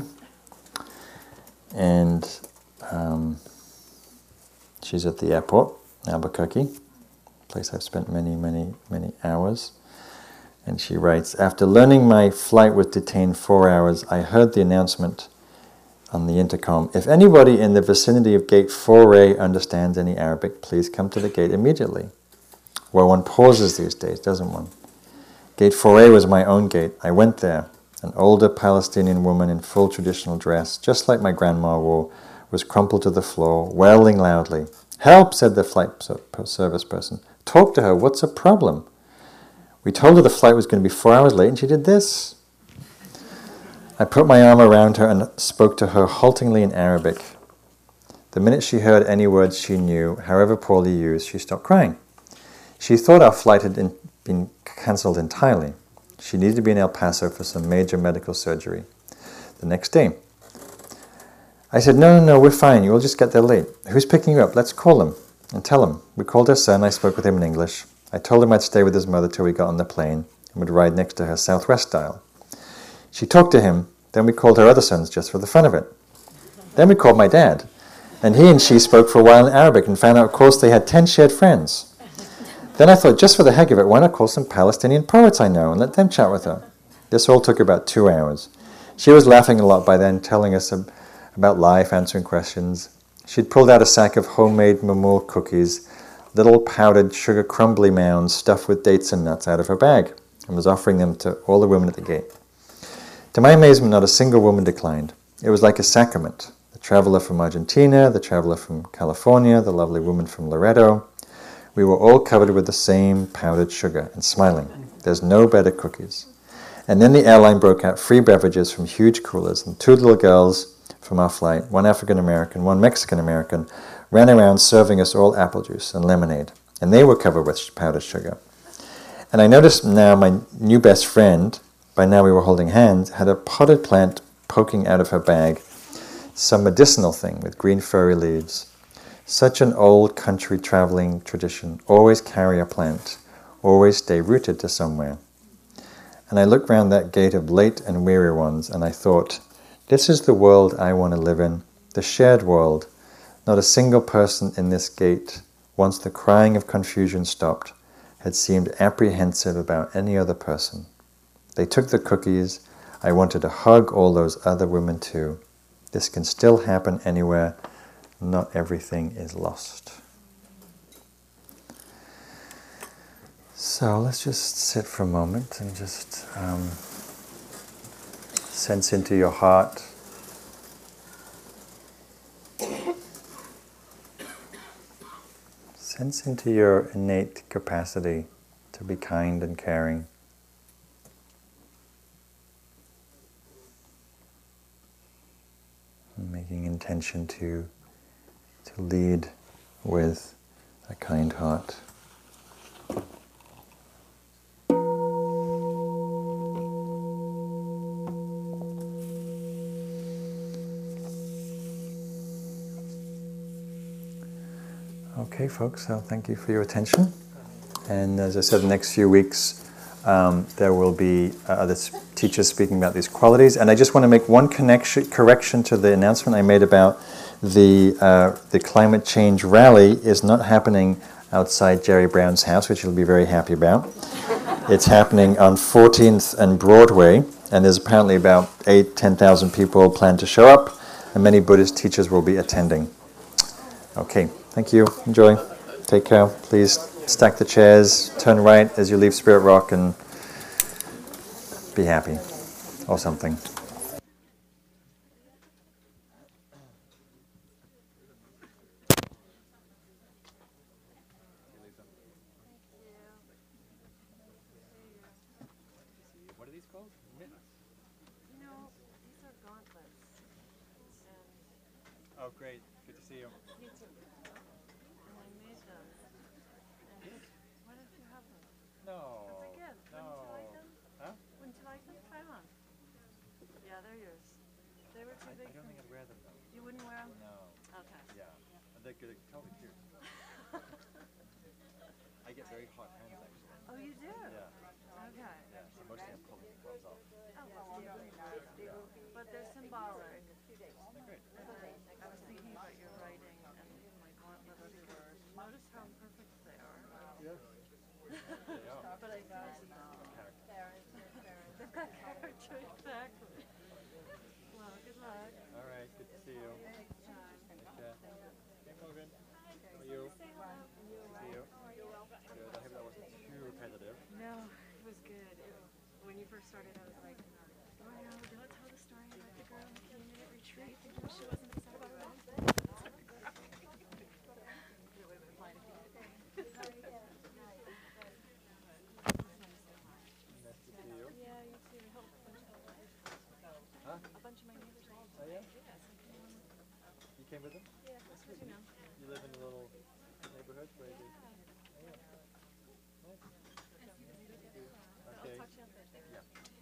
And um, she's at the airport, Albuquerque, place I've spent many, many, many hours. And she writes, after learning my flight was detained four hours, I heard the announcement on the intercom, if anybody in the vicinity of gate four A understands any Arabic, please come to the gate immediately. Well, one pauses these days, doesn't one? Gate four A was my own gate. I went there. An older Palestinian woman in full traditional dress, just like my grandma wore, was crumpled to the floor, wailing loudly. Help, said the flight service person. Talk to her, what's the problem? We told her the flight was going to be four hours late and she did this. I put my arm around her and spoke to her haltingly in Arabic. The minute she heard any words she knew, however poorly used, she stopped crying. She thought our flight had in, been cancelled entirely. She needed to be in El Paso for some major medical surgery the next day. I said, no, no, no, we're fine. You will just get there late. Who's picking you up? Let's call him and tell him. We called her son. I spoke with him in English. I told him I'd stay with his mother till we got on the plane and would ride next to her Southwest style. She talked to him. Then we called her other sons just for the fun of it. Then we called my dad. And he and she spoke for a while in Arabic and found out, of course, they had ten shared friends. Then I thought, just for the heck of it, why not call some Palestinian poets I know and let them chat with her? This all took about two hours. She was laughing a lot by then, telling us about life, answering questions. She'd pulled out a sack of homemade mamul cookies, little powdered sugar crumbly mounds stuffed with dates and nuts out of her bag, and was offering them to all the women at the gate. To my amazement, not a single woman declined. It was like a sacrament. The traveler from Argentina, the traveler from California, the lovely woman from Loreto. We were all covered with the same powdered sugar and smiling. There's no better cookies. And then the airline broke out free beverages from huge coolers, and two little girls from our flight, one African American, one Mexican American, ran around serving us all apple juice and lemonade. And they were covered with powdered sugar. And I noticed now my new best friend, by now we were holding hands, had a potted plant poking out of her bag, some medicinal thing with green furry leaves. Such an old country traveling tradition. Always carry a plant. Always stay rooted to somewhere. And I looked round that gate of late and weary ones, and I thought, this is the world I want to live in, the shared world. Not a single person in this gate, once the crying of confusion stopped, had seemed apprehensive about any other person. They took the cookies. I wanted to hug all those other women too. This can still happen anywhere. Not everything is lost. So let's just sit for a moment and just um, sense into your heart. Sense into your innate capacity to be kind and caring. And making intention to to lead with a kind heart. Okay, folks, so thank you for your attention. And as I said, the next few weeks um, there will be uh, other teachers speaking about these qualities. And I just want to make one connection, correction to the announcement I made about the uh, the climate change rally is not happening outside Jerry Brown's house, which he'll be very happy about. It's happening on fourteenth and Broadway, and there's apparently about eight, ten thousand people plan to show up, and many Buddhist teachers will be attending. Okay, thank you. Enjoy. Take care. Please stack the chairs, turn right as you leave Spirit Rock, and be happy, or something. What are these called? Mittens. You know, these are gauntlets. And Oh, great. Good to see you. you too. And I made them. And why don't you have them? No. As a gift. No. Wouldn't you like them? Huh? Wouldn't you like them? Try them on. Yeah, they're yours. They were too I, big I don't for think me. I'd wear them though. You wouldn't wear them? No. Okay. Yeah. They're good. Totally cute. I get very hot hands actually. Oh, you do? Yeah. Okay. Yeah. So mostly I'm pulling the gloves off. Oh, well, but they're symbolic. They're great. I was thinking about your writing and my gauntlets because notice how perfect they are. Yeah. They are. But I feel they've got character, exactly. Well, good luck. All right. Good to see you. Take care. Hey, Morgan. How are you? See you. Good. I hope that wasn't too repetitive. No, it was good. It, when you first started, I was like, do I know, do I tell the story about the girl who came in at retreat and she wasn't excited about it? It would have been fine if you did. Nice to see you. Yeah, you too. I hope a bunch of my neighbors Huh? A bunch of my neighbors all Oh yeah? Yes, I came on. You came with them? Yeah, that's good to know. You live in a little neighborhood where you... Oh, yeah. Nice. Okay. I'll talk to you on Thursday. Yeah.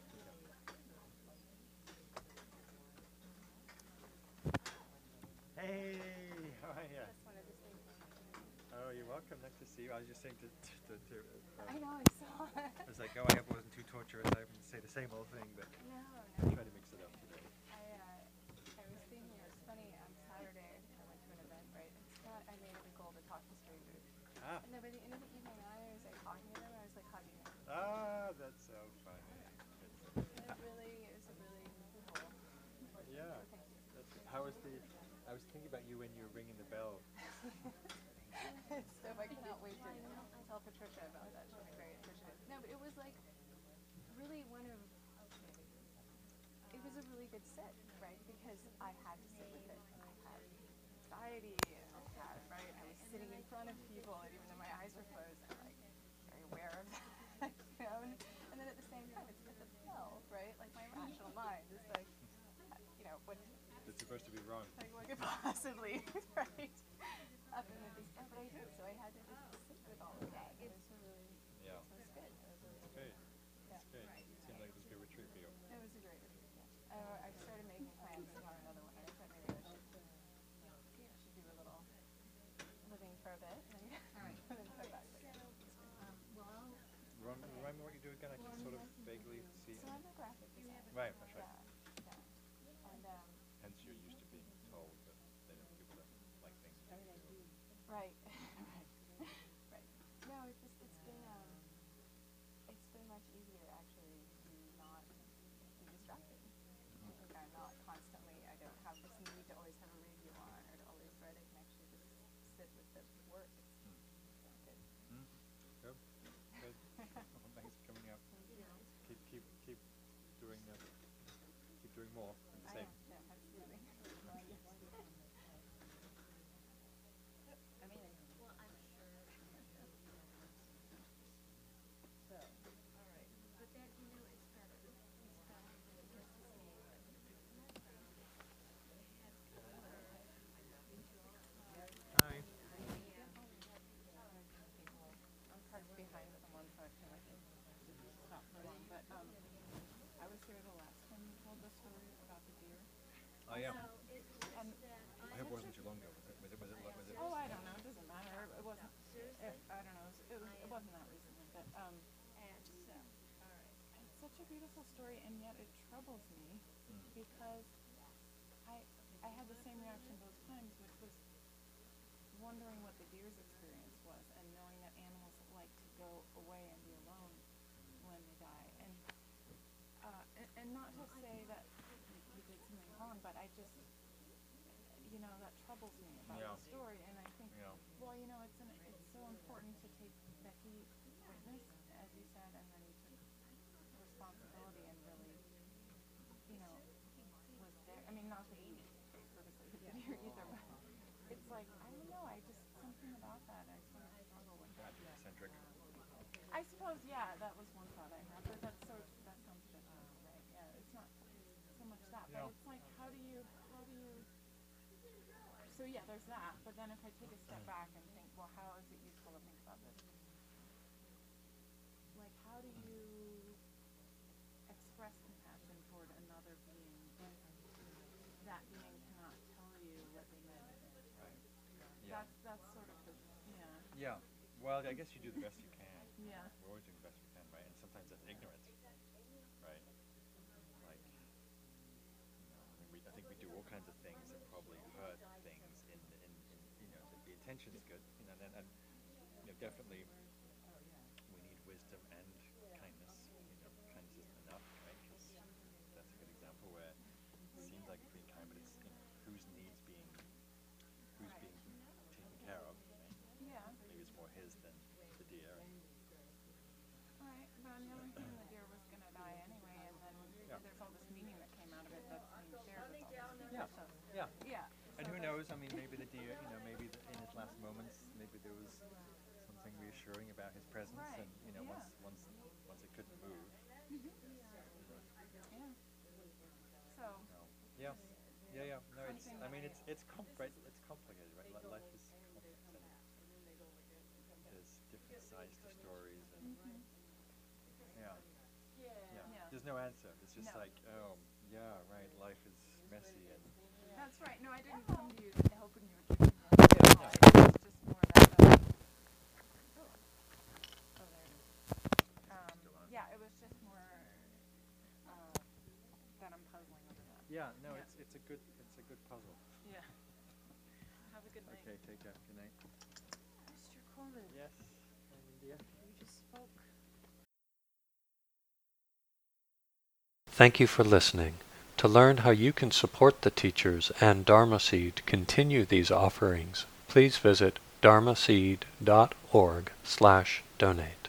Hey, how are you? Oh, you're welcome. Nice to see you. I was just saying to... to, to uh, I know, I saw it. I was like, oh, I hope it wasn't too torturous. I would say the same old thing, but No, I no. try to mix it up today. I, uh, I was thinking it was funny on Saturday, I went to an event, right? And Scott, I made it a goal to talk to strangers. Ah, And then by the end of the evening, I was like talking to them, I was like hugging them. ah, that's so funny. And it really, it was a really cool. Yeah. So thank you. That's, how was the... I was thinking about you when you were ringing the bell. So I cannot wait to tell Patricia about that. She'll be very appreciative. No, but it was like really one of um, was a really good sit, right? Because I had to sit with it. I had anxiety, and I had, right? I was sitting in front of people, and even though my eyes were closed, I'm like very aware of that, you know. And, and then at the same time, it's with the pill, right? Like my rational mind is like, uh, you know, what? It's supposed to be wrong. Like what could possibly, right? Happen with these stuff, but I did. So I had to just sit with all of that. And it was a really, Yeah. so it was good. It was a really Great. Yeah. That's great. It seemed like it was a good retreat for you. It was a great retreat. Yeah. I, I started making plans to have another one. I thought maybe I should, I should do a little living for a bit and then, and then come back. But yeah, it's good. Remind, remind me what you do again. I can sort of vaguely see. So I'm a graphic designer. Right, that's right. Yeah, yeah. And um, Hence, you're used to being told that they don't people that like things. right, right, right. No, it's just it's been um, it's been much easier actually to not be distracted. I think I'm not constantly. I don't have this need to always have a radio on or to always write. I can actually just sit with the work. It's good. Mm. Good. Good. Well, thanks for coming out. Keep keep keep doing uh, keep doing more. And I same. am. No, absolutely. Hi. I'm parked behind someone, so I can like stop for long. But um, I was here the last time you told the story about the deer. I am. And I hope it wasn't too long ago. Was it? Was it? Was it? Was it? oh, I don't know. It doesn't matter. It wasn't. It, I don't know. It, was, it, was, it wasn't that recently, but um, it's such a beautiful story, and yet it troubles me Mm. because I I had the same reaction both times, which was wondering what the deer's experience was, and knowing that animals like to go away and be alone when they die, and uh, and, and not to say that we did something wrong, but I just, you know, that troubles me about Yeah. the story, and I think, Yeah. well, you know, it's an, it's so important to take Becky witness, as you said, and then you took responsibility and really, you know, was there. I mean, not that you purposely hit the deer either, but it's like, I don't know, I just, something about that, I sort of struggle with that. Eccentric. I suppose, yeah, that was one thought I had, but that's sort of, that sounds judgmental, right? Yeah, it's not so much that, Yeah. but it's like, how do you, how do you, so yeah, there's that, but then if I take a step back and think, well, how is it useful to think about this? Like, how do you express compassion toward another being when that being cannot tell you what they need? Right. Yeah. That's, that's sort of the, yeah, Yeah. Well, I guess you do the best you can. yeah. We're always doing the best we can, right? And sometimes that's ignorance, right? Like, you know, I, mean, we, I think we do all kinds of things that probably hurt things. In, in, in you know, the, the intention is good, you know, and, and you know, definitely we need wisdom and kindness. You know, kindness isn't enough, right? Because that's a good example where it seems like it's being kind, but it's, you know, whose needs being who's Right. being taken care of. Yeah. Maybe it's more his than the deer. And All right, but on the other hand, the deer was going to die anyway, and then Yeah. there's all this meaning that came out of it that's being shared with all these people. Yeah. So, yeah. yeah. And so who that's- knows? I mean, maybe the deer, you know, maybe the, in his last moments, maybe there was something reassuring about his presence, Right, and you know, yeah. once once once it couldn't move. Yeah. So, No. Yeah. Yeah, yeah. No, it's. Something I mean, that it's it's com- right, it's complicated, right? Li- Life is complex, and there's different sides to stories, and yeah. yeah, Yeah. There's no answer. It's just No. like, oh, yeah, right. Life is messy, and that's right. No, I didn't come to you hoping you would give me more. Yeah, No, no. it was just more that, um, oh, oh, there it is. Um, yeah, it was just more uh, that I'm puzzling over that. yeah, no, Yeah. it's it's a good it's a good puzzle. Yeah. Have a good night. Okay, take care. Good night. Mister Coleman, Yes, India. you just spoke. You just spoke. Thank you for listening. To learn how you can support the teachers and Dharma Seed continue these offerings, please visit dharmaseed dot org slash donate.